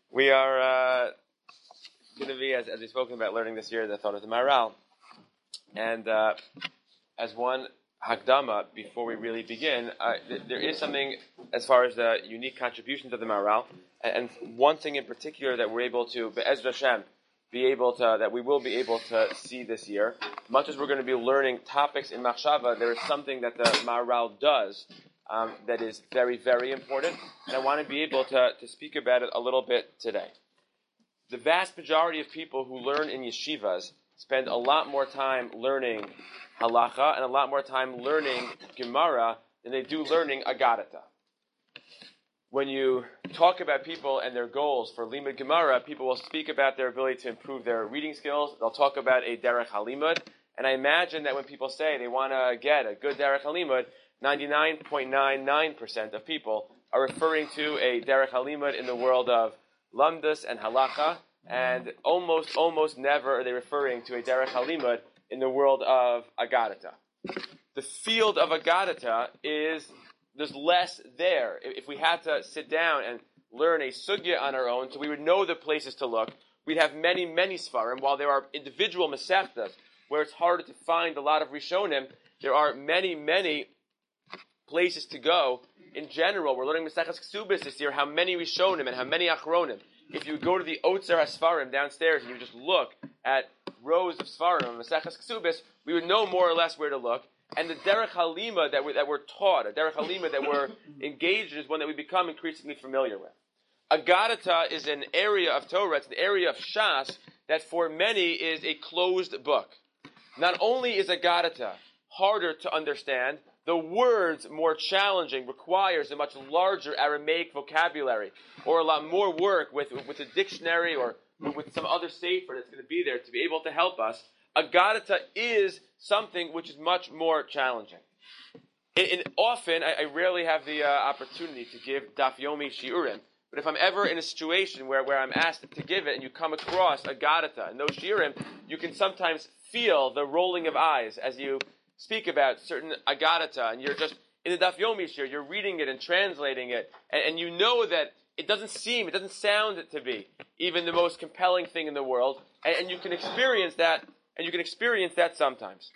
We are going to be, as we've spoken about, learning this year the thought of the Maharal. And as one Hagdama, before we really begin, there is something as far as the unique contributions of the Maharal, and one thing in particular that we're able to, Be'ezra Hashem, that we will be able to see this year. Much as we're going to be learning topics in Machshava, there is something that the Maharal does that is very, very important, and I want to be able to speak about it a little bit today. The vast majority of people who learn in yeshivas spend a lot more time learning halacha and a lot more time learning Gemara than they do learning Agadata. When you talk about people and their goals for Limud Gemara, people will speak about their ability to improve their reading skills. They'll talk about a Derech HaLimud. And I imagine that when people say they want to get a good Derech HaLimud, 99.99% of people are referring to a Derech HaLimud in the world of Lamdus and Halacha, and almost never are they referring to a Derech HaLimud in the world of Agadata. The field of Agadata there's less there. If we had to sit down and learn a sugya on our own, so we would know the places to look, we'd have many, many svarim. While there are individual mesechtas where it's harder to find a lot of rishonim, there are many, many places to go. In general, we're learning Maseches Ksubis this year, how many rishonim and how many achronim. If you go to the Otzer HaSfarim downstairs and you just look at rows of svarim on Maseches Ksubis, we would know more or less where to look. And the Derech Halima that we're taught, a Derech Halima that we're engaged in, is one that we become increasingly familiar with. Agadata is an area of Torah, it's an area of Shas that for many is a closed book. Not only is Agadata harder to understand, the words more challenging, requires a much larger Aramaic vocabulary, or a lot more work with a dictionary or with some other sefer that's going to be there to be able to help us. Agadata is something which is much more challenging. Often, I rarely have the opportunity to give Daf Yomi Shiurim, but if I'm ever in a situation where I'm asked to give it and you come across Agadata and those Shiurim, you can sometimes feel the rolling of eyes as you speak about certain Agadata, and you're just, in the Daf Yomi Shiur, you're reading it and translating it, and you know that it doesn't sound to be even the most compelling thing in the world, and you can experience that. And you can experience that sometimes.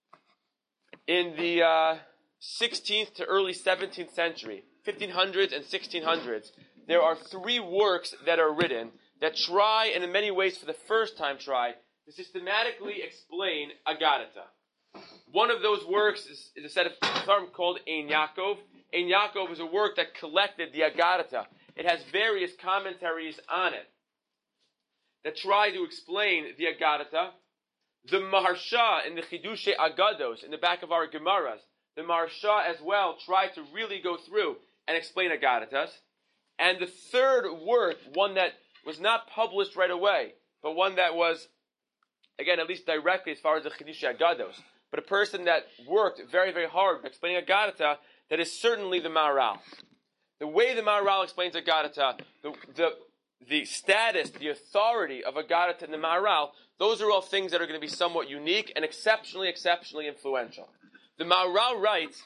In the 16th to early 17th century, 1500s and 1600s, there are three works that are written that try, and in many ways for the first time try, to systematically explain Agadata. One of those works is a set of Tzarim called Ein Yaakov. Ein Yaakov is a work that collected the Agadata. It has various commentaries on it that try to explain the Agadata. The Maharsha in the Chidushe Agados, in the back of our Gemaras, the Maharsha as well tried to really go through and explain Agadatas. And the third work, one that was not published right away, but one that was, again, at least directly as far as the Chidushe Agados, but a person that worked very, very hard explaining Agadata, that is certainly the Maharal. The way the Maharal explains Agadata, the status, the authority of Agadata and the Maharal, those are all things that are going to be somewhat unique and exceptionally influential. The Maharal writes,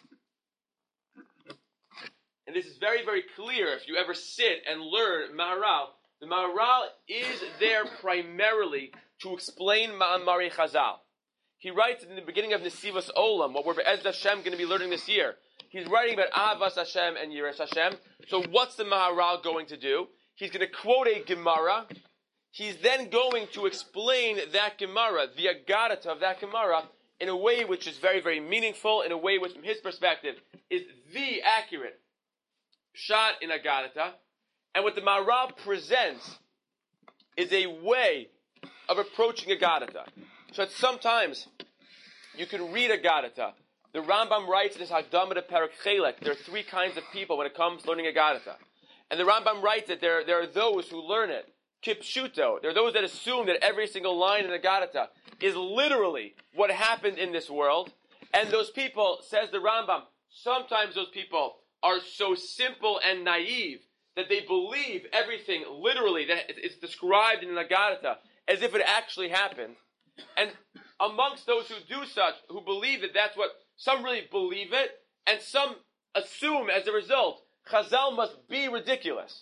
and this is very, very clear if you ever sit and learn Maharal, the Maharal is there primarily to explain Ma'amari Chazal. He writes in the beginning of Nesivos Olam, what we're Be'ez Hashem going to be learning this year. He's writing about Avas Hashem and Yiras Hashem. So what's the Maharal going to do? He's going to quote a Gemara. He's then going to explain that Gemara, the Agadata of that Gemara, in a way which is very, very meaningful, in a way which, from his perspective, is the accurate shot in Agadata. And what the Maharal presents is a way of approaching Agadata. So that sometimes you can read Agadata. The Rambam writes in his Hagdama to Perek Chelek, there are three kinds of people when it comes to learning Agadata. And the Rambam writes that there are those who learn it kipshuto. There are those that assume that every single line in the Agadata is literally what happened in this world. And those people, says the Rambam, sometimes those people are so simple and naive that they believe everything literally that is described in the Agadata as if it actually happened. And amongst those who do such, who believe it, that's what, some really believe it, and some assume as a result, Chazal must be ridiculous.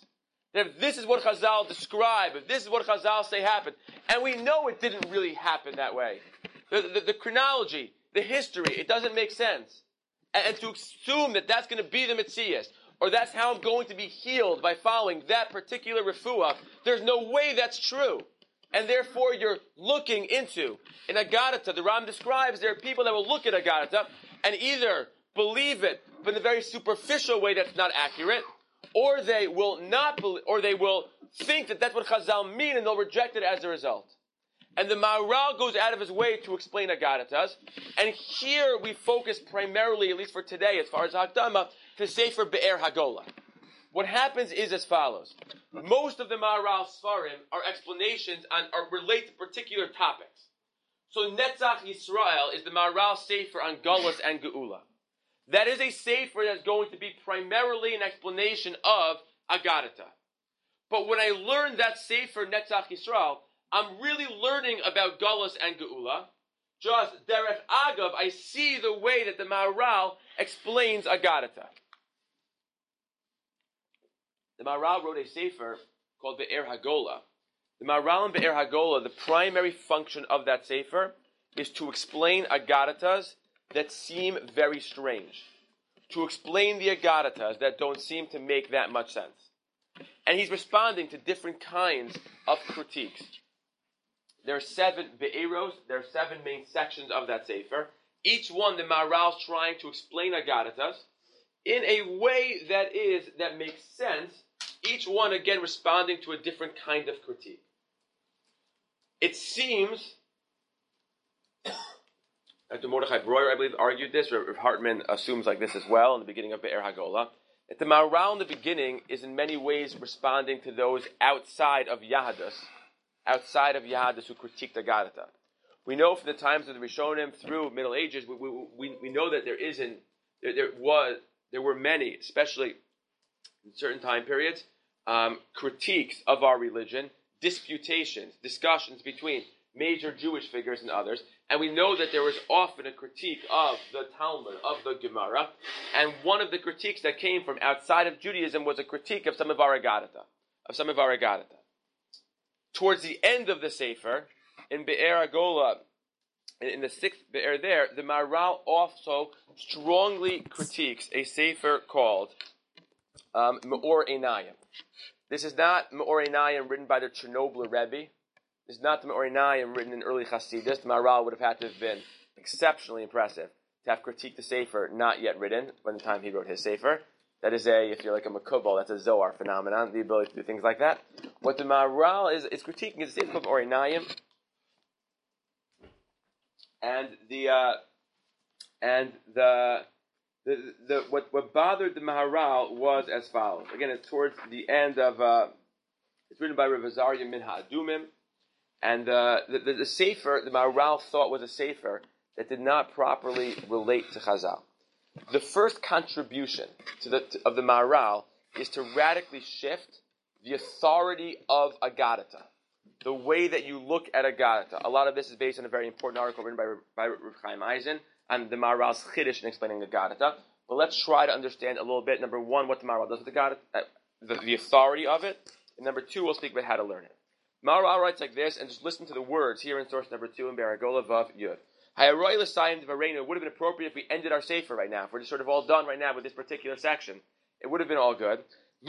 That if this is what Chazal describe, if this is what Chazal say happened, and we know it didn't really happen that way. The chronology, the history, it doesn't make sense. And to assume that that's going to be the Metzias, or that's how I'm going to be healed by following that particular refuah, there's no way that's true. And therefore you're looking into, in Agadata, the Ram describes there are people that will look at Agadata and either believe it, but in a very superficial way that's not accurate, or they will not believe, or they will think that that's what Chazal mean and they'll reject it as a result. And the Maharal goes out of his way to explain Agadatas, and here we focus primarily, at least for today, as far as Hakdama, to Sefer Be'er Hagola. What happens is as follows. Most of the Maharal Sfarim are explanations or relate to particular topics. So Netzach Yisrael is the Maharal Sefer on Galus and Geula. That is a Sefer that's going to be primarily an explanation of Agadata. But when I learn that Sefer Netzach Yisrael, I'm really learning about Galus and Geula. Just Derech Agav, I see the way that the Maharal explains Agadata. The Maharal wrote a sefer called Be'er Hagola. The Maharal in Be'er Hagola, the primary function of that sefer is to explain Agadatas that seem very strange. To explain the Agadatas that don't seem to make that much sense. And he's responding to different kinds of critiques. There are 7 Be'eros, there are 7 main sections of that sefer. Each one, the Maharal is trying to explain Agadatas in a way that makes sense. Each one, again, responding to a different kind of critique. It seems, Dr. Mordechai Breuer, I believe, argued this, or Hartman assumes like this as well in the beginning of Be'er Hagola, that the Maharal in the beginning is in many ways responding to those outside of Yahadus who critiqued Agadata. We know from the times of the Rishonim through Middle Ages, we know that there were many, especially in certain time periods, critiques of our religion, disputations, discussions between major Jewish figures and others, and we know that there was often a critique of the Talmud, of the Gemara, and one of the critiques that came from outside of Judaism was a critique of some of our Agadata. Towards the end of the Sefer, in Be'er Hagola, in the 6th Be'er there, the Maharal also strongly critiques a Sefer called Me'or Einayim. This is not Me'or Einayim written by the Chernobyl Rebbe. This is not the Me'or Einayim written in early Hasidus. The Maharal would have had to have been exceptionally impressive to have critiqued the Sefer not yet written by the time he wrote his Sefer. That is if you're like a Makubal, that's a Zohar phenomenon, the ability to do things like that. What the Maharal is critiquing is a Sefer called Me'or Einayim. What bothered the Maharal was as follows. Again, it's towards the end of, it's written by Rav Azaria Min Ha'adumim, and the Sefer, the Maharal thought was a Sefer that did not properly relate to Chazal. The first contribution of the Maharal is to radically shift the authority of Agadata, the way that you look at Agadata. A lot of this is based on a very important article written by Rav Chaim Eisen on the Maharal's Chiddush in explaining Agadata. But let's try to understand a little bit, number one, what the Maharal does with Agadata, the authority of it, and number two, we'll speak about how to learn it. Maharal writes like this, and just listen to the words here in source number 2 in Be'er Hagola Vav Yud. It would have been appropriate if we ended our Sefer right now, if we're just sort of all done right now with this particular section. It would have been all good.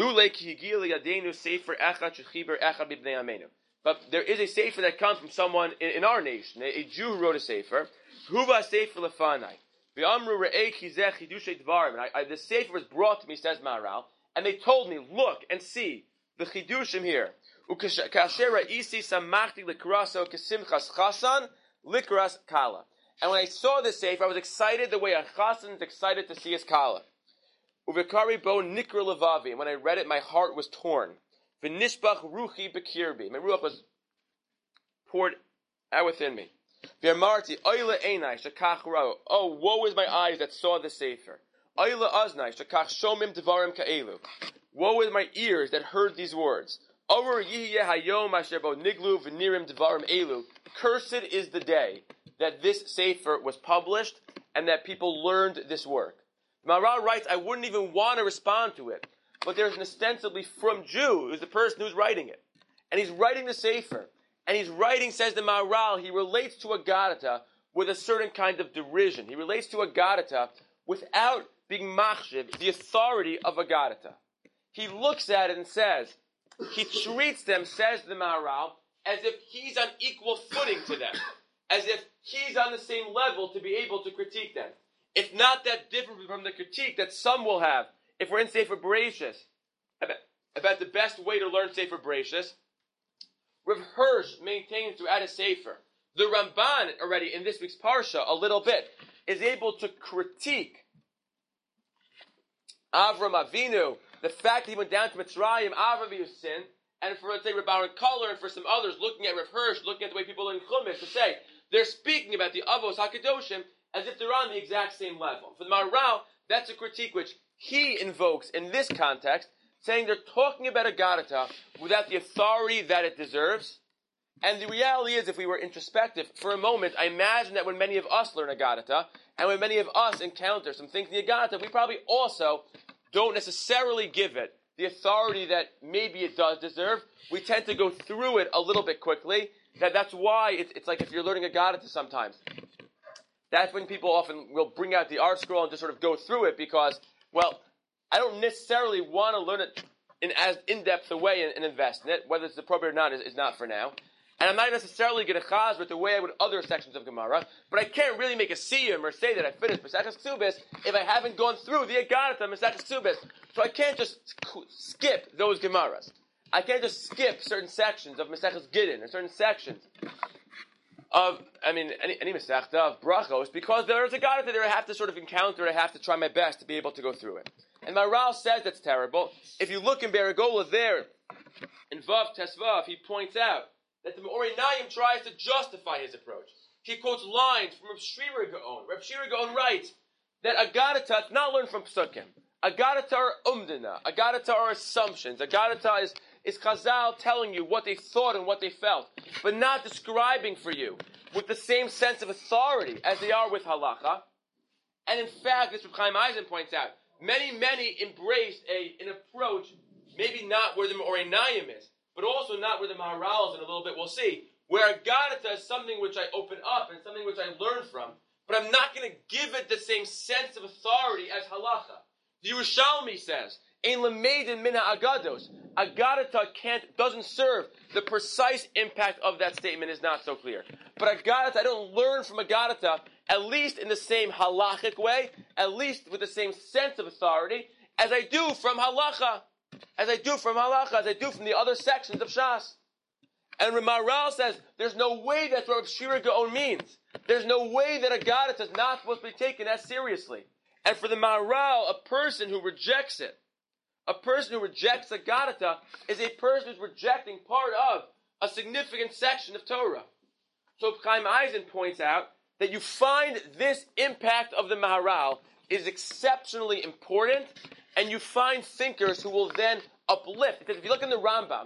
But there is a Sefer that comes from someone in our nation, a Jew who wrote a Sefer. The Sefer was brought to me, says Maharal, and they told me, look and see the Chidushim here. And when I saw this Sefer, I was excited the way a Chassan is excited to see his Kala. Uvikari bo nikra levavi. And when I read it, my heart was torn. V'nishbach ruchi bekirbi. My ruach was poured out within me. V'amarti oila einai shakach rao. Oh, woe is my eyes that saw the Sefer. Oila aznai shakach shomim devarim ka'elu. Woe is my ears that heard these words. Over yihye hayom asher bo niglu v'nirim devarim elu. Cursed is the day that this Sefer was published and that people learned this work. Maharal writes, I wouldn't even want to respond to it. but there's an ostensibly from Jew who's the person who's writing it. And he's writing the Sefer. And he's writing, says the Maharal, he relates to Agadata with a certain kind of derision. He relates to Agadata without being machshiv, the authority of Agadata. He looks at it and says, he treats them, says the Maharal, as if he's on equal footing to them. As if he's on the same level to be able to critique them. It's not that different from the critique that some will have. If we're in Sefer Bereshis, about the best way to learn Sefer Bereshis, Rav Hirsch maintains throughout a Sefer. The Ramban already in this week's Parsha, a little bit, is able to critique Avram Avinu, the fact that he went down to Mitzrayim, Avram Avinu's sin, and for, let's say, Rav Aaron Koller, and for some others, looking at Rav Hirsch, looking at the way people in Chumash, to say, they're speaking about the Avos HaKadoshim as if they're on the exact same level. For the Maharal, that's a critique which he invokes in this context, saying they're talking about Agadata without the authority that it deserves. And the reality is, if we were introspective for a moment, I imagine that when many of us learn Agadata, and when many of us encounter some things in the Agadata, we probably also don't necessarily give it the authority that maybe it does deserve. We tend to go through it a little bit quickly. That's why it's like if you're learning Agadata sometimes. That's when people often will bring out the art scroll and just sort of go through it because, well, I don't necessarily want to learn it in as in-depth a way and invest in it. Whether it's appropriate or not is not for now. And I'm not necessarily going to chaz with the way I would other sections of Gemara, but I can't really make a siyum or say that I finished Maseches Ksubis if I haven't gone through the Agadata Maseches Ksubis. So I can't just skip those Gemaras. I can't just skip certain sections of Maseches Gittin or certain sections of, any Masechta of Brachos, because there's a Agadata there I have to sort of encounter, I have to try my best to be able to go through it. And Maharal says that's terrible. If you look in Beragola there, in Vav Tesvav, he points out that the Me'orei Naim tries to justify his approach. He quotes lines from Reb Shira Gaon. Reb Shira Gaon writes that Agadata is not learned from Psukim. Agadata are umdana. Agadata are assumptions. Agadata is Chazal telling you what they thought and what they felt, but not describing for you with the same sense of authority as they are with halacha. And in fact, as Reb Chaim Eisen points out, many embraced an approach, maybe not where the Me'orei Naim is, but also not where the Maharal is in a little bit, we'll see, where Agadata is something which I open up and something which I learn from, but I'm not going to give it the same sense of authority as halacha. The Yerushalmi says, Ein lemeidin min ha'agados. Agadata doesn't serve. The precise impact of that statement is not so clear. But Agadata, I don't learn from Agadata, at least in the same halachic way, at least with the same sense of authority, as I do from halacha. As I do from the other sections of Shas. And Maharal says, there's no way that's what Shira Gaon means. There's no way that Agadata is not supposed to be taken as seriously. And for the Maharal, a person who rejects it, a person who rejects Agadata, is a person who's rejecting part of a significant section of Torah. So Chaim Eisen points out that you find this impact of the Maharal is exceptionally important, and you find thinkers who will then uplift. Because if you look in the Rambam,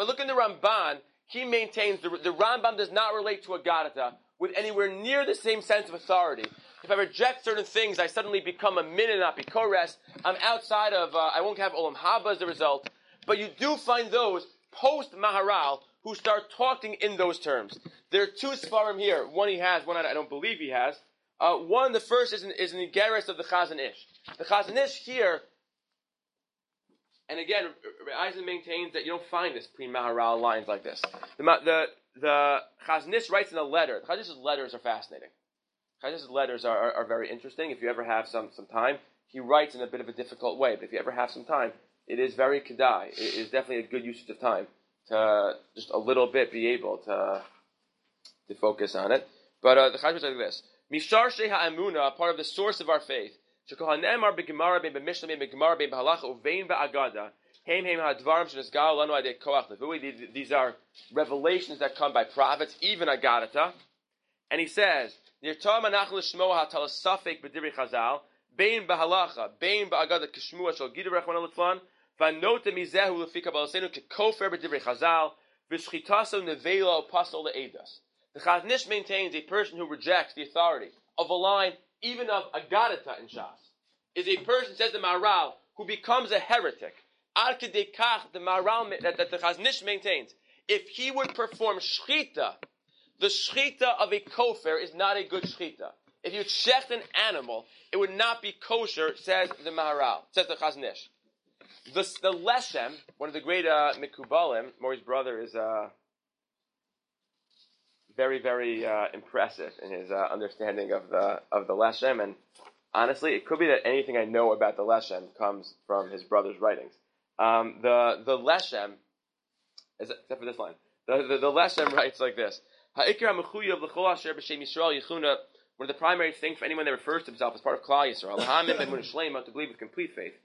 he maintains the Rambam does not relate to Agadata with anywhere near the same sense of authority. If I reject certain things, I suddenly become a min and apikores. I'm outside of, I won't have Olam Haba as a result. But you do find those post-Maharal who start talking in those terms. There are two Sfarim here. One he has, one I don't believe he has. One, the first is an Igeres of the Chazon Ish. The Chazon Ish here, and again, Eisen maintains that you don't find this pre-Maharal lines like this. The Chazon Ish writes in a letter. The Chazon Ish's letters are fascinating. Chazon Ish's letters are very interesting. If you ever have some time, he writes in a bit of a difficult way, but if you ever have some time, it is very kedai. It is definitely a good usage of time to just a little bit be able to focus on it. But the Chazon Ish says like this: Mishar Shei Ha'amuna, part of the source of our faith. These are revelations that come by prophets, even Agadata. And he says, the Chazon Ish maintains a person who rejects the authority of a line, even of Agadata in Shas, is a person, says the Maharal, who becomes a heretic Ad kedei kach, the Maharal that the Chazon Ish maintains, if he would perform shchita, the shchita of a kofar is not a good shchita. If you shecht an animal, it would not be kosher, says the Maharal, says the Chazon Ish. The Leshem, one of the great Mikubalim, Mori's brother is very, very impressive in his understanding of the Leshem, and honestly, it could be that anything I know about the Leshem comes from his brother's writings. The Leshem, except for this line, the Leshem writes like this: one of the primary things for anyone that refers to himself as part of Klal Yisrael, to believe with complete faith.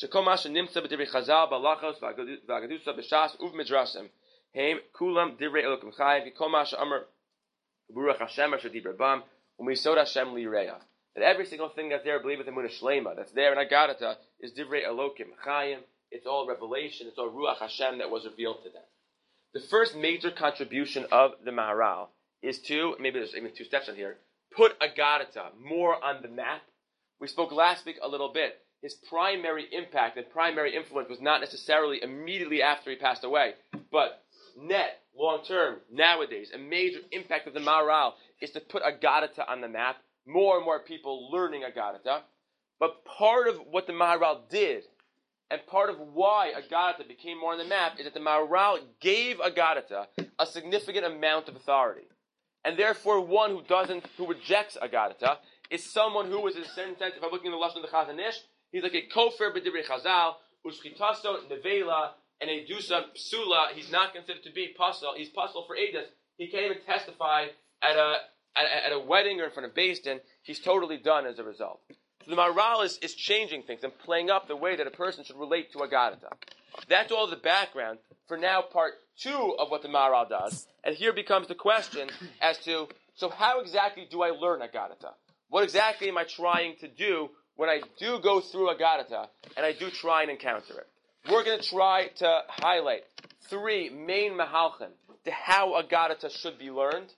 Kulam divrei Elokim Chai v'kol ma she'amar Baruch Hashem asher dibra bam u'misod Hashem lireya. That every single thing that's there, believe with Emunah Shlema, that's there in Agadata, is divrei Elokim Chayim. It's all revelation. It's all Ruach Hashem that was revealed to them. The first major contribution of the Maharal is to, maybe there's even two steps in here, put Agadata more on the map. We spoke last week a little bit. His primary impact and primary influence was not necessarily immediately after he passed away, but long term, nowadays, a major impact of the Maharal is to put Agadata on the map, more and more people learning Agadata. But part of what the Maharal did, and part of why Agadata became more on the map, is that the Maharal gave Agadata a significant amount of authority. And therefore, one who rejects Agadata is someone who is, in a certain sense, if I'm looking at the Lashon of the Chazon Ish, he's like a kofar b'divrei Chazal, ushchitaso nevela, and a dusa psula. He's not considered to be pasul. He's pasul for edus. He can't even testify at a wedding or in front of Beis Din. He's totally done as a result. So the Maharal is changing things and playing up the way that a person should relate to Agadata. That's all the background for now part 2 of what the Maharal does. And here becomes the question as to, so how exactly do I learn Agadata? What exactly am I trying to do when I do go through Agadata and I do try and encounter it? We're going to try to highlight 3 main mahalchim to how Agadata should be learned.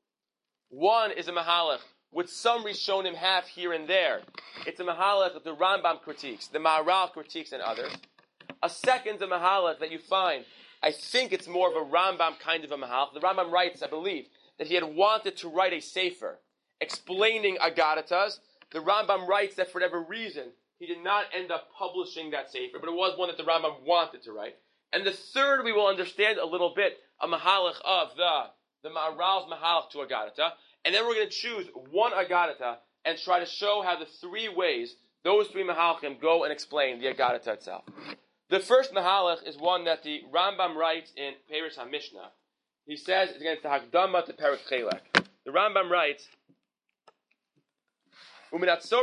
One is a mahalach which some Rishonim have here and there. It's a mahalach that the Rambam critiques, the Maharal critiques, and others. A second is a mahalach that you find, I think it's more of a Rambam kind of a mahalach. The Rambam writes, I believe, that he had wanted to write a sefer explaining Agadatas. The Rambam writes that for whatever reason, he did not end up publishing that sefer, but it was one that the Rambam wanted to write. And the third, we will understand a little bit, a mahalach of the Maharal's mahalach to Agadata. And then we're going to choose one Agadata and try to show how the 3 ways, those 3 mahalachim go and explain the Agadata itself. The first mahalach is one that the Rambam writes in Perush HaMishnah. He says, it's against the Hakdama to Perek Chelek. The Rambam writes, there are 3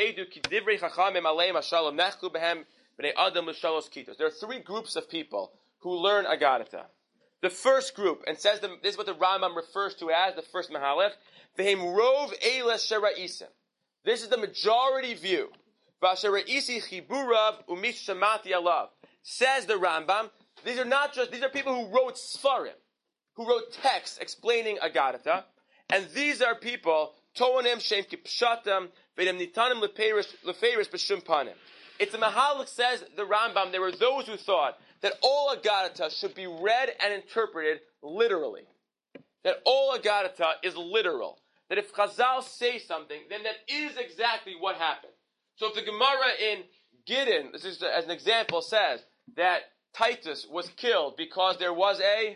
groups of people who learn Agadata. The first group, and says this is what the Rambam refers to as the first mahalach, V'hem rov eila shera'isim. This is the majority view. V'ashera'isi chiburav umish shamati alav. Says the Rambam, these are people who wrote Sfarim, who wrote texts explaining Agadata, and these are people Toanim shem kipshatam v'edem nitanim lefeiris b'shum panim. It's a mahalach, says the Rambam, there were those who thought that all Agadata should be read and interpreted literally. That all Agadata is literal. That if Chazal say something, then that is exactly what happened. So if the Gemara in Gittin, this is as an example, says that Titus was killed because there was a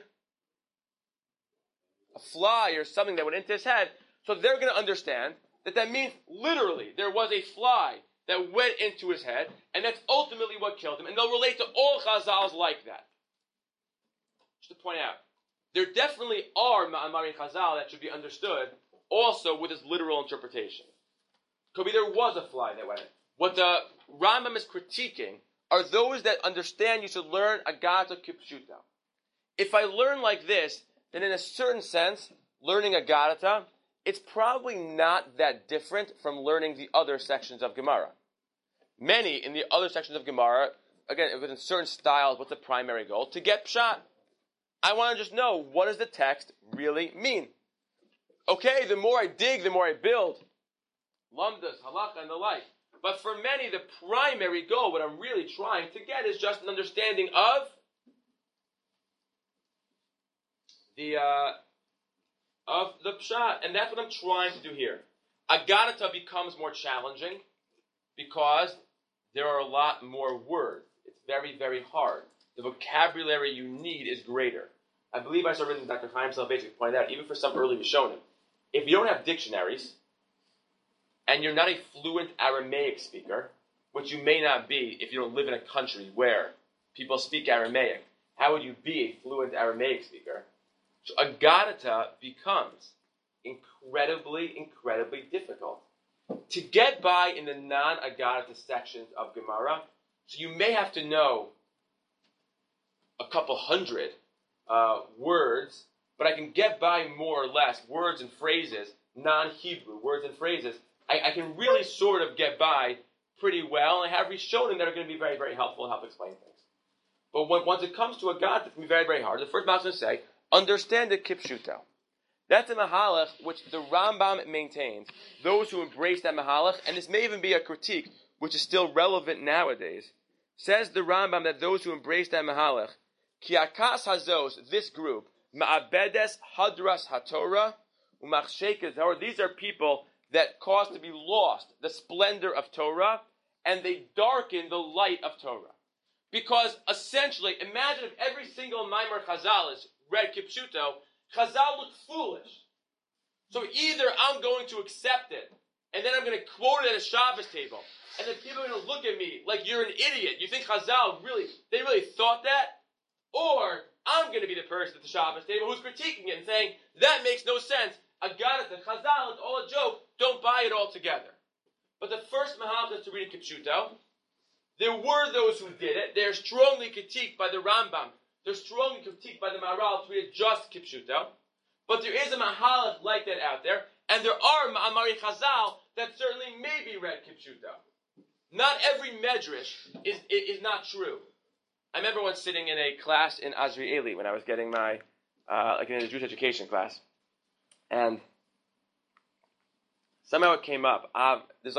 fly or something that went into his head, so they're going to understand that that means literally there was a fly that went into his head, and that's ultimately what killed him. And they'll relate to all Chazals like that. Just to point out, there definitely are Ma'amari Chazal that should be understood also with its literal interpretation. Could be there was a fly that went in. What the Rambam is critiquing are those that understand you should learn Agadata Kipshuta. If I learn like this, then in a certain sense, learning Agadata, it's probably not that different from learning the other sections of Gemara. Many in the other sections of Gemara, again, within certain styles, what's the primary goal? To get pshat. I want to just know, what does the text really mean? Okay, the more I dig, the more I build. Lamdas, halakha, and the like. But for many, the primary goal, what I'm really trying to get, is just an understanding of the pshat, and that's what I'm trying to do here. Agadata becomes more challenging because there are a lot more words. It's very, very hard. The vocabulary you need is greater. I believe I saw written Dr. Chaim Soloveitchik pointed out, even for some early Rishonim, if you don't have dictionaries, and you're not a fluent Aramaic speaker, which you may not be if you don't live in a country where people speak Aramaic, how would you be a fluent Aramaic speaker? So Agadata becomes incredibly, incredibly difficult. To get by in the non-Agadata sections of Gemara, so you may have to know a couple hundred words, but I can get by more or less words and phrases, non-Hebrew words and phrases. I can really sort of get by pretty well, and I have Rishonim that are going to be very, very helpful and help explain things. But once it comes to Agadata, it's going to be very, very hard. The first Mahalach is going to say, understand the Kipshuto. That's a Mahalach which the Rambam maintains. Those who embrace that Mahalach, and this may even be a critique which is still relevant nowadays, says the Rambam that those who embrace that Mahalach, Ki akas hazos, this group, ma'abedes hadras haTorah, umachshekes, or these are people that cause to be lost the splendor of Torah, and they darken the light of Torah. Because essentially, imagine if every single Maimar Chazal is read Kipshuto, Chazal look foolish. So either I'm going to accept it, and then I'm going to quote it at a Shabbos table, and then people are going to look at me like you're an idiot. You think Chazal they really thought that? Or I'm going to be the person at the Shabbos table who's critiquing it and saying, that makes no sense. Agadata, Chazal, it's all a joke. Don't buy it all together. But the first Mahalach is to read Kipshuto. There were those who did it. They're strongly critiqued by the Rambam. They're strongly critiqued by the Maharal to read just Kipshuto. But there is a Mahalach like that out there. And there are Ma'amari Chazal that certainly may be read Kipshuto. Not every medrash is not true. I remember once sitting in a class in Azrieli when I was getting my, in a Jewish education class. And somehow it came up. There's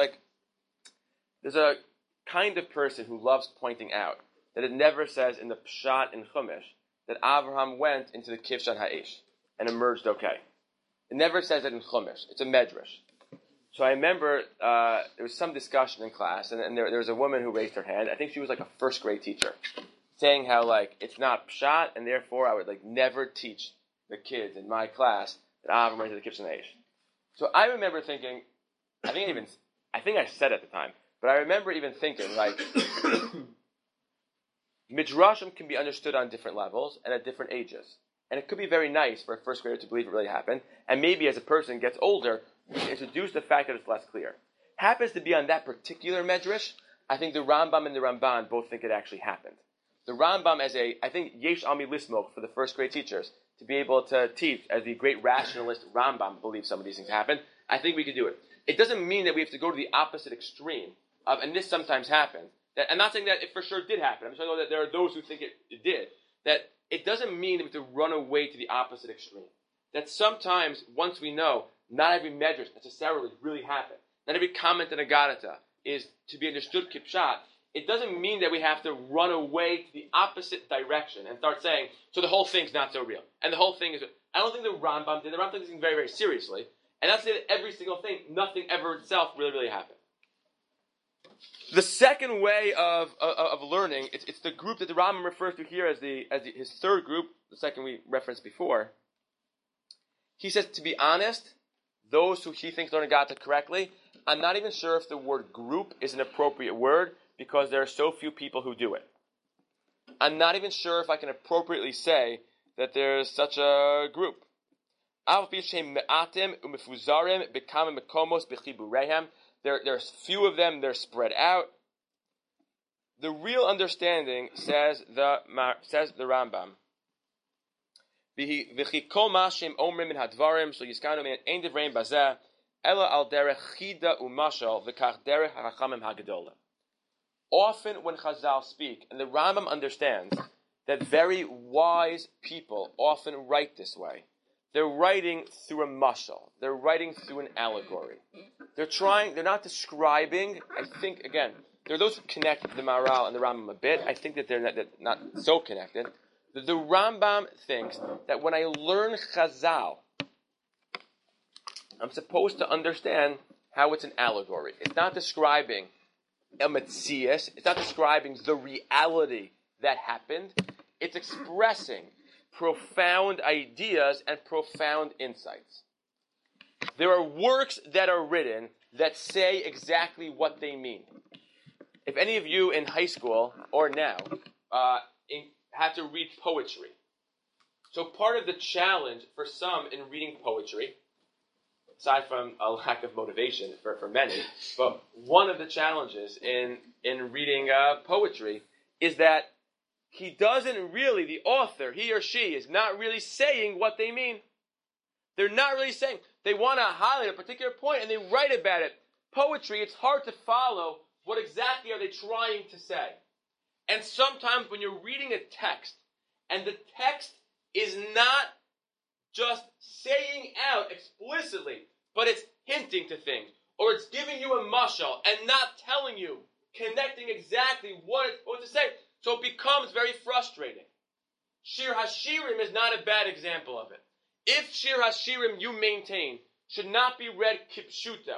a kind of person who loves pointing out that it never says in the Pshat in Chumash that Avraham went into the Kivshan Ha'esh and emerged okay. It never says it in Chumash. It's a medrash. So I remember there was some discussion in class, and there was a woman who raised her hand. I think she was like a first grade teacher, saying how it's not Pshat, and therefore I would never teach the kids in my class that Avraham went to the Kivshan Ha'esh. So I remember thinking, I think I said at the time, but I remember even thinking, Midrashim can be understood on different levels and at different ages. And it could be very nice for a first grader to believe it really happened, and maybe as a person gets older, introduce the fact that it's less clear. Happens to be on that particular Medrash, I think the Rambam and the Ramban both think it actually happened. The Rambam I think Yesh Ami Lismok for the first grade teachers, to be able to teach, as the great rationalist Rambam believes some of these things happen, I think we could do it. It doesn't mean that we have to go to the opposite extreme of, and this sometimes happens. I'm not saying that it for sure did happen. I'm just saying that there are those who think it did. That it doesn't mean that we have to run away to the opposite extreme. That sometimes, once we know, not every medrash necessarily really happened. Not every comment in Agadata is to be understood kipshat. It doesn't mean that we have to run away to the opposite direction and start saying, so the whole thing's not so real. And the whole thing is... I don't think the Rambam did. The Rambam took this thing very, very seriously. And not to say that every single thing, nothing ever itself really, really happened. The second way of learning, it's the group that the Rambam refers to here as his third group, the second we referenced before. He says, to be honest, those who he thinks learn Agadata correctly, I'm not even sure if the word group is an appropriate word because there are so few people who do it. I'm not even sure if I can appropriately say that there's such a group. There's few of them, they're spread out. The real understanding, says the Rambam, often when Chazal speak, and the Rambam understands that very wise people often write this way, they're writing through a mashal. They're writing through an allegory. They're not describing, I think, again, there are those who connect the Maharal and the Rambam a bit. I think that they're not so connected. The Rambam thinks that when I learn Chazal, I'm supposed to understand how it's an allegory. It's not describing a metzias. It's not describing the reality that happened. It's expressing profound ideas and profound insights. There are works that are written that say exactly what they mean. If any of you in high school or now had to read poetry, so part of the challenge for some in reading poetry, aside from a lack of motivation for many, but one of the challenges in reading poetry is that he doesn't really, the author, he or she, is not really saying what they mean. They're not really saying. They want to highlight a particular point and they write about it. Poetry, it's hard to follow what exactly are they trying to say. And sometimes when you're reading a text and the text is not just saying out explicitly, but it's hinting to things, or it's giving you a mashal and not telling you, connecting exactly what to say, so it becomes very frustrating. Shir HaShirim is not a bad example of it. If Shir HaShirim, you maintain, should not be read kipshuto,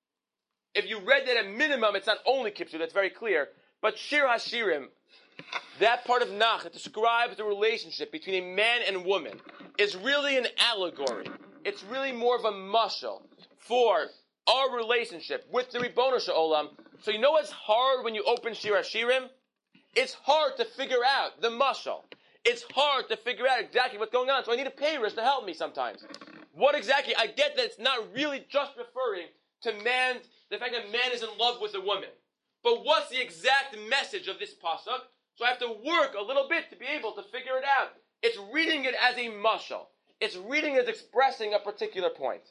if you read that at minimum, it's not only kipshuto, that's very clear, but Shir HaShirim, that part of Nach that describes the relationship between a man and woman, is really an allegory. It's really more of a mashal for our relationship with the Ribono Shel Olam. So you know what's hard when you open Shir HaShirim? It's hard to figure out the mashal. It's hard to figure out exactly what's going on. So I need a peirush to help me sometimes. What exactly? I get that it's not really just referring to the fact that man is in love with a woman. But what's the exact message of this pasuk? So I have to work a little bit to be able to figure it out. It's reading it as a mashal. It's reading it as expressing a particular point.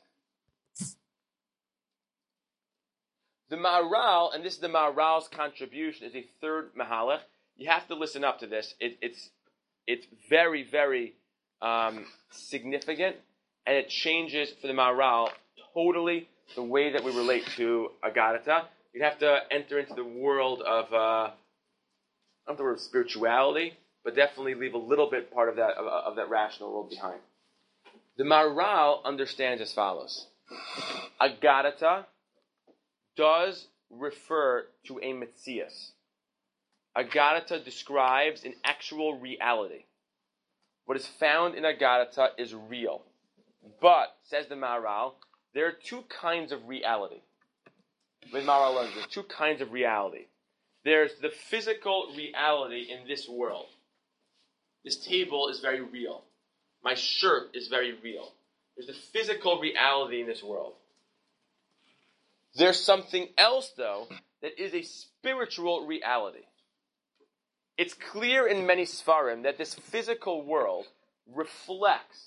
The Maharal, and this is the Maharal's contribution, is a third Mahalach. You have to listen up to this. It's very, very significant, and it changes for the Maharal totally the way that we relate to Agadata. You'd have to enter into the world of, not the word spirituality, but definitely leave a little bit part of that rational world behind. The Maharal understands as follows. Agadata does refer to a metzias. Agadata describes an actual reality. What is found in Agadata is real. But, says the Maharal, there are two kinds of reality. With Maharal learns there's two kinds of reality. There's the physical reality in this world. This table is very real. My shirt is very real. There's the physical reality in this world. There's something else, though, that is a spiritual reality. It's clear in many Sfarim that this physical world reflects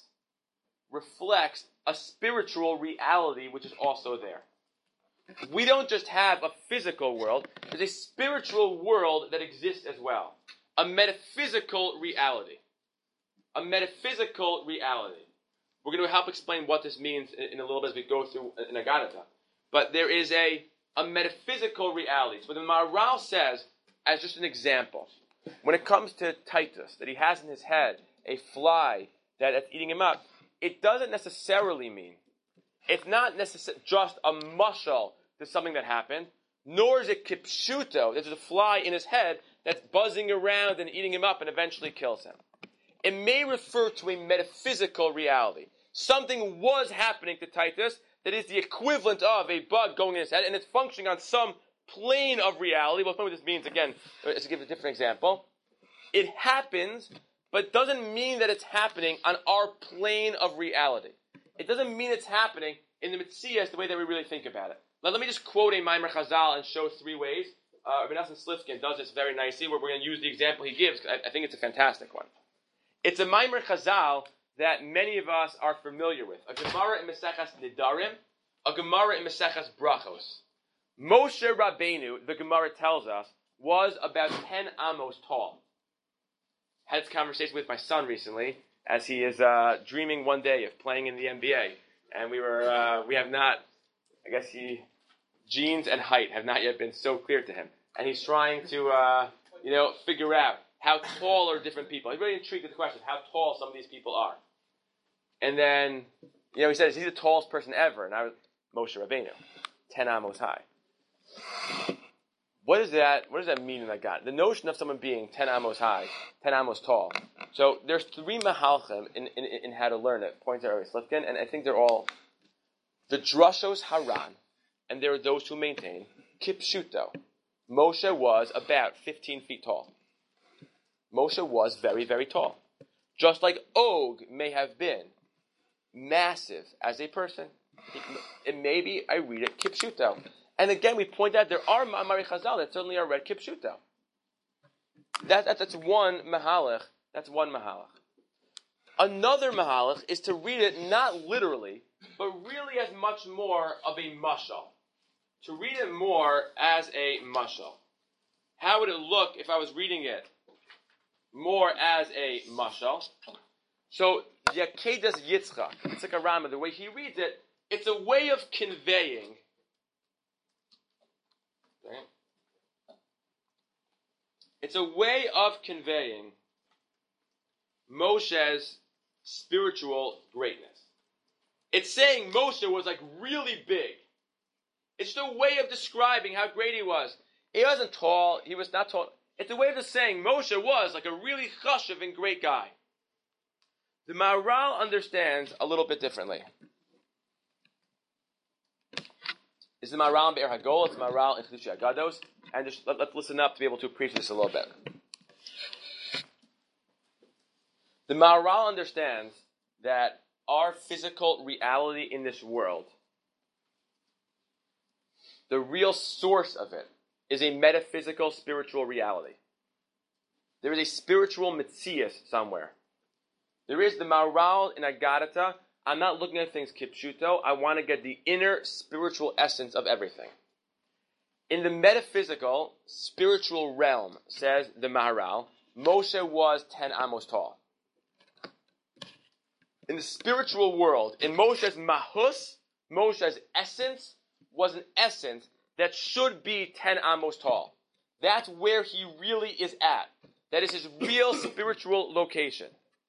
a spiritual reality which is also there. We don't just have a physical world, there's a spiritual world that exists as well. A metaphysical reality. A metaphysical reality. We're going to help explain what this means in a little bit as we go through in Agadata. But there is a metaphysical reality. So the Maharal says, as just an example, when it comes to Titus, that he has in his head a fly that's eating him up, it doesn't necessarily mean, it's not just a mashal to something that happened, nor is it kipshuto, there's a fly in his head that's buzzing around and eating him up and eventually kills him. It may refer to a metaphysical reality. Something was happening to Titus that is the equivalent of a bug going in his head, and it's functioning on some plane of reality. We'll explain what this means again, to give a different example. It happens, but it doesn't mean that it's happening on our plane of reality. It doesn't mean it's happening in the Metzias the way that we really think about it. Now let me just quote a Maimer Chazal and show three ways. Rabbi Nassim Slifkin does this very nicely, where we're going to use the example he gives, because I think it's a fantastic one. It's a Maimer Chazal that many of us are familiar with. A Gemara in Mesechas Nidarim, a Gemara in Mesechas Brachos. Moshe Rabbeinu, the Gemara tells us, was about 10 amos tall. Had this conversation with my son recently. as he is dreaming one day of playing in the NBA. And we have not, I guess genes and height have not yet been so clear to him. And he's trying to, figure out how tall are different people. He's really intrigued with the question of how tall some of these people are. And then, he says, he's the tallest person ever. And I was, Moshe Rabbeinu, 10 amos high. What does that mean in that God? The notion of someone being 10 amos high, 10 amos tall. So there's 3 mahalchim in how to learn it, points out Rabbi Slifkin, and I think they're all the Drushos Haran, and there are those who maintain Kipshuto. Moshe was about 15 feet tall. Moshe was very, very tall. Just like Og may have been massive as a person. Maybe I read it Kipshuto. And again, we point out there are Ma'amari Chazal that certainly are read Kipshuto. That's one mahalach. That's one mahalach. Another mahalach is to read it not literally, but really as much more of a mashal. To read it more as a mashal. How would it look if I was reading it more as a mashal? So, Yakedas Yitzchak, it's like a Rama, the way he reads it, it's a way of conveying. Right? It's a way of conveying Moshe's spiritual greatness. It's saying Moshe was like really big. It's the way of describing how great he was. He wasn't tall. He was not tall. It's a way of just saying Moshe was like a really chashuv and great guy. The Maharal understands a little bit differently. It's the Maharal in Be'er Hagol, it's the Maharal in Chedushei Agados, and just let's listen up to be able to appreciate this a little bit. The Maharal understands that our physical reality in this world, the real source of it, is a metaphysical, spiritual reality. There is a spiritual metzias somewhere. There is the Maharal in Agadata. I'm not looking at things kipshuto. I want to get the inner spiritual essence of everything. In the metaphysical, spiritual realm, says the Maharal, Moshe was 10 amos tall. In the spiritual world, in Moshe's mahus, Moshe's essence was an essence that should be 10 amos tall. That's where he really is at. That is his real spiritual location.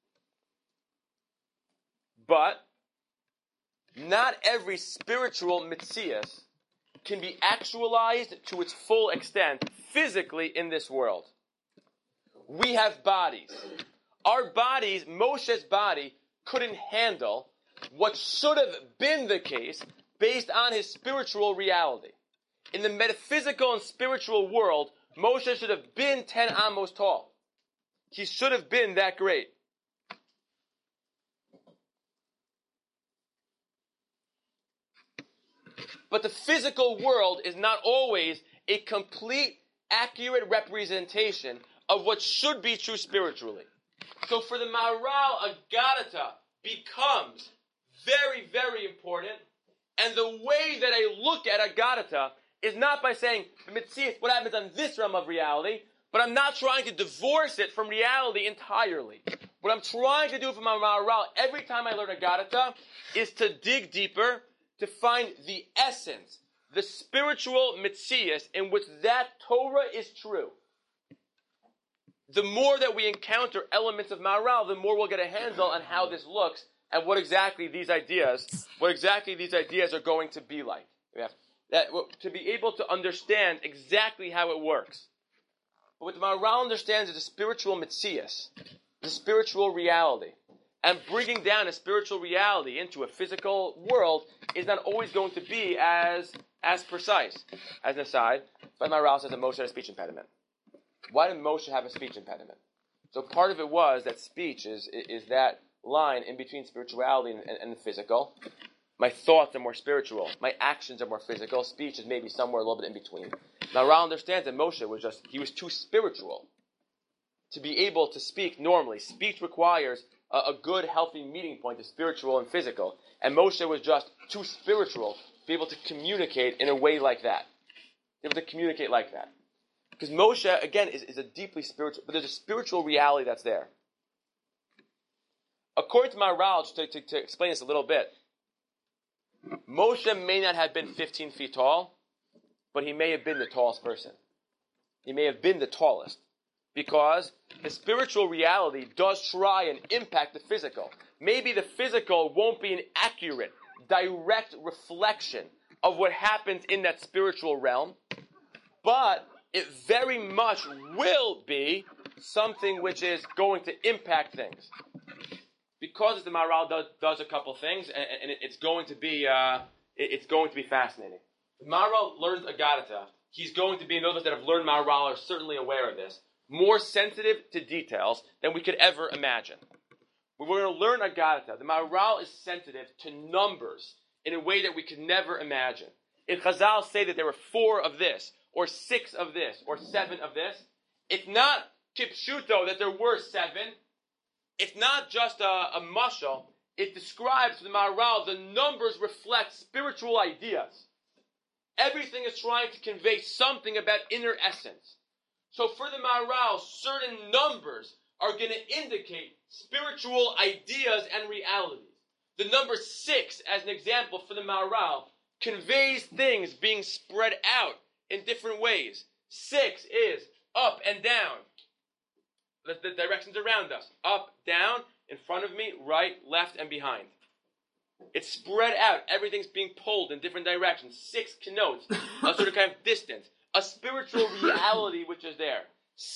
But not every spiritual mitzias can be actualized to its full extent physically in this world. We have bodies. Our bodies, Moshe's body, couldn't handle what should have been the case based on his spiritual reality. In the metaphysical and spiritual world, Moshe should have been 10 amos tall. He should have been that great. But the physical world is not always a complete, accurate representation of what should be true spiritually. So for the Maharal, Agadata becomes very, very important. And the way that I look at Agadata is not by saying, what happens on this realm of reality, but I'm not trying to divorce it from reality entirely. What I'm trying to do for my Maharal every time I learn Agadata is to dig deeper, to find the essence, the spiritual mitzias in which that Torah is true. The more that we encounter elements of Maharal, the more we'll get a handle on how this looks and what exactly these ideas are going to be like. To be able to understand exactly how it works. But what the Maharal understands is the spiritual mitzias, the spiritual reality. And bringing down a spiritual reality into a physical world is not always going to be as precise. As an aside, but Maharal says that Moshe had a speech impediment. Why did Moshe have a speech impediment? So part of it was that speech is that line in between spirituality and the physical. My thoughts are more spiritual. My actions are more physical. Speech is maybe somewhere a little bit in between. Maharal understands that Moshe was too spiritual to be able to speak normally. Speech requires a good, healthy meeting point of spiritual and physical. And Moshe was just too spiritual to be able to communicate in a way like that. Able to communicate like that. Because Moshe, again, is a deeply spiritual, but there's a spiritual reality that's there. According to Maharal, to explain this a little bit, Moshe may not have been 15 feet tall, but he may have been the tallest person. He may have been the tallest. Because the spiritual reality does try and impact the physical. Maybe the physical won't be an accurate, direct reflection of what happens in that spiritual realm, but it very much will be something which is going to impact things. Because the Maharal does a couple things, and it's going to be fascinating. The Maharal learns Agadata. He's going to be, and those of us that have learned Maharal are certainly aware of this, more sensitive to details than we could ever imagine. We're going to learn Agadata. The Maharal is sensitive to numbers in a way that we could never imagine. If Chazal say that there were 4 of this, or 6 of this, or 7 of this, it's not kipshuto that there were 7. It's not just a mashal. It describes for the Maharal, the numbers reflect spiritual ideas. Everything is trying to convey something about inner essence. So for the Maharal, certain numbers are going to indicate spiritual ideas and realities. The number 6, as an example for the Maharal, conveys things being spread out in different ways. 6 is up and down. The directions around us. Up, down, in front of me, right, left, and behind. It's spread out. Everything's being pulled in different directions. 6 connotes a sort of kind of distance. A spiritual reality which is there.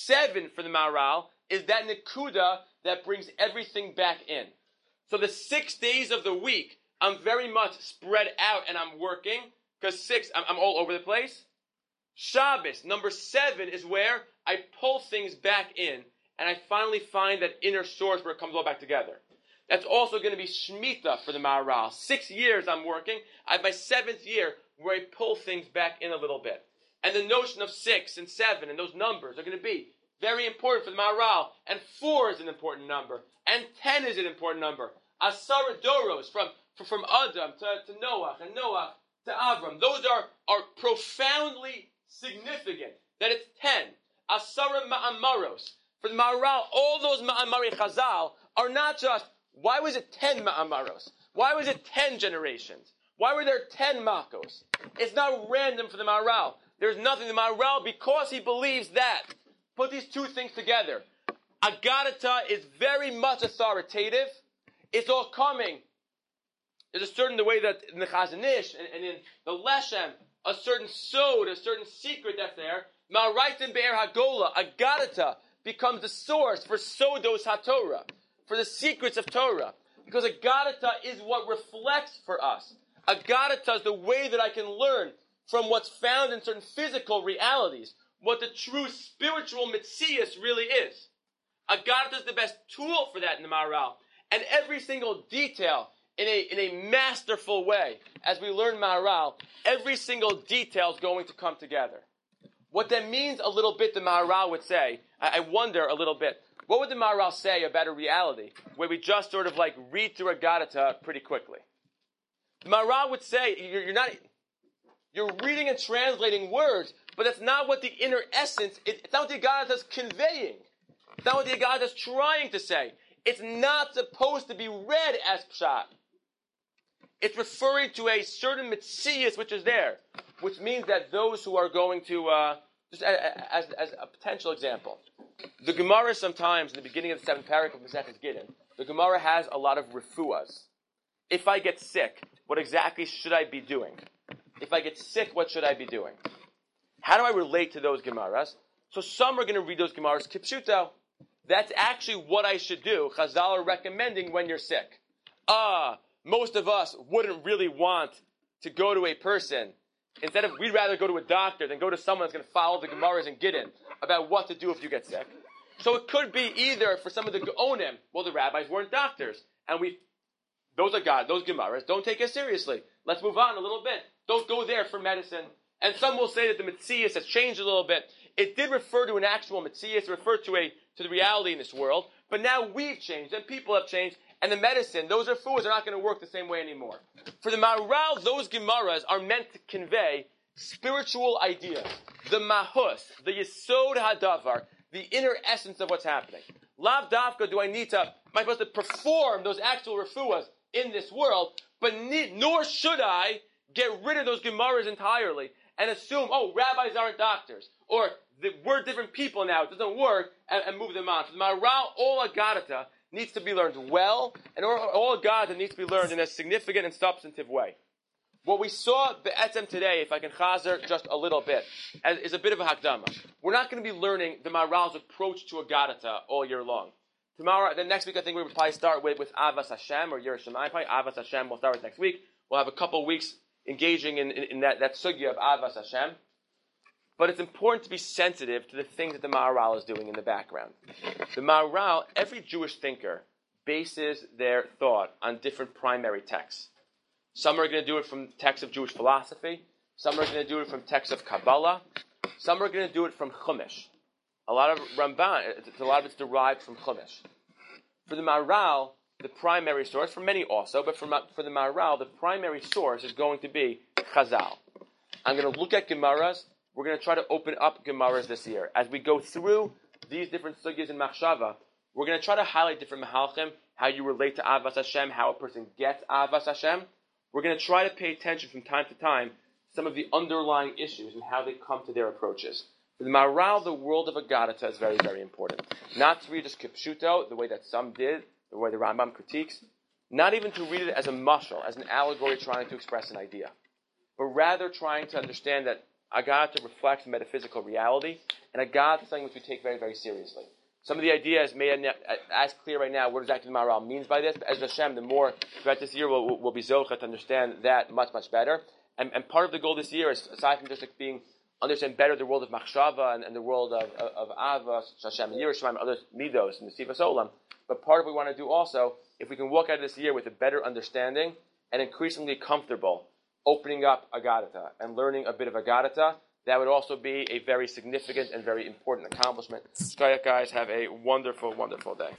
7 for the Maharal is that Nakuda that brings everything back in. So the 6 days of the week, I'm very much spread out and I'm working, because 6, I'm all over the place. Shabbos, number 7, is where I pull things back in, and I finally find that inner source where it comes all back together. That's also going to be Shemitah for the Maharal. 6 years I'm working. I have my 7th year where I pull things back in a little bit. And the notion of 6 and 7 and those numbers are going to be very important for the Maharal. And 4 is an important number. And 10 is an important number. Asara Doros, from Adam to Noach, and Noach to Avram. Those are profoundly significant. That it's 10. Asara Ma'amaros. For the Maharal, all those Ma'amari Chazal are not just, why was it 10 Ma'amaros? Why was it 10 generations? Why were there 10 Makos? It's not random for the Maharal. There's nothing. The Maharal, because he believes that, put these 2 things together. Agadata is very much authoritative. It's all coming. There's a certain, the way that in the Chazon Ish and in the Leshem, a certain sod, a certain secret that's there. Ma'araitim Be'er HaGola, Agadata, becomes the source for Sodos HaTorah, for the secrets of Torah. Because Agadata is what reflects for us. Agadata is the way that I can learn from what's found in certain physical realities, what the true spiritual Metzias really is. Agadata is the best tool for that in the Maharal. And every single detail, in a masterful way, as we learn Maharal, every single detail is going to come together. What that means a little bit, the Maharal would say, I wonder a little bit, what would the Maharal say about a reality where we just sort of like read through Agadata pretty quickly? The Maharal would say, you're reading and translating words, but that's not what the inner essence, it's not what the Agadata is conveying. It's not what the Agadata is trying to say. It's not supposed to be read as pshat. It's referring to a certain metzias which is there, which means that those who are going to, just as a potential example, the Gemara sometimes, in the beginning of the 7th paragraph of Maseches Gittin, the Gemara has a lot of refuas. If I get sick, what exactly should I be doing? If I get sick, what should I be doing? How do I relate to those Gemaras? So some are going to read those Gemaras kipshuto. That's actually what I should do. Chazal are recommending when you're sick. Most of us wouldn't really want to go to a person. Instead of, we'd rather go to a doctor than go to someone that's going to follow the Gemaras and Gittin about what to do if you get sick. So it could be either for some of the Geonim, well, the rabbis weren't doctors, and those Gemaras, don't take us seriously. Let's move on a little bit. Don't go there for medicine. And some will say that the Metzias has changed a little bit. It did refer to an actual Metzias, it referred to the reality in this world, but now we've changed, and people have changed, and the medicine, those refuahs are not going to work the same way anymore. For the Maharal, those Gemaras are meant to convey spiritual ideas, the Mahus, the Yesod Hadavar, the inner essence of what's happening. Lav Davka, do I need to I supposed to perform those actual refuahs in this world, but nor should I get rid of those Gemaras entirely and assume, oh, rabbis aren't doctors, or we're different people now, it doesn't work, and move them on. So the Maharal, all Agadata, needs to be learned well, and all Agadata needs to be learned in a significant and substantive way. What we saw Be'etzem today, if I can chazer just a little bit, is a bit of a hakdama. We're not going to be learning the Maharal's approach to Agadata all year long. Tomorrow, then next week, I think we will probably start with Avas Hashem or Yiras Shamayim. Avas Hashem we'll start with next week. We'll have a couple weeks engaging in that sugya of Avas Hashem. But it's important to be sensitive to the things that the Maharal is doing in the background. The Maharal, every Jewish thinker, bases their thought on different primary texts. Some are going to do it from texts of Jewish philosophy. Some are going to do it from texts of Kabbalah. Some are going to do it from Chumash. A lot of Ramban, a lot of it's derived from Chumash. For the Maharal, the primary source, for many also, but for the Maharal, the primary source is going to be Chazal. I'm going to look at Gemaras. We're going to try to open up Gemaras this year. As we go through these different sugyas in Machshava, we're going to try to highlight different Mahalchim, how you relate to Avas Hashem, how a person gets Avas Hashem. We're going to try to pay attention from time to time to some of the underlying issues and how they come to their approaches. For the Maharal, the world of Agadata is very, very important. Not to read just Kipshuto, the way that some did, the way the Rambam critiques. Not even to read it as a mashal, as an allegory trying to express an idea. But rather trying to understand that Agadata reflects metaphysical reality, and Agadata is something which we take very, very seriously. Some of the ideas may not as clear right now what exactly the Maharal means by this, but as Hashem, the more throughout this year we'll be zocha to understand that much, much better. And part of the goal this year is, aside from just understand better the world of Machshava and the world of Avas, Hashem, and Yiras Shamayim, and other midos in the Sivas Olam, but part of what we want to do also, if we can walk out of this year with a better understanding and increasingly comfortable opening up Agadata and learning a bit of Agadata, that would also be a very significant and very important accomplishment. Guys, have a wonderful, wonderful day.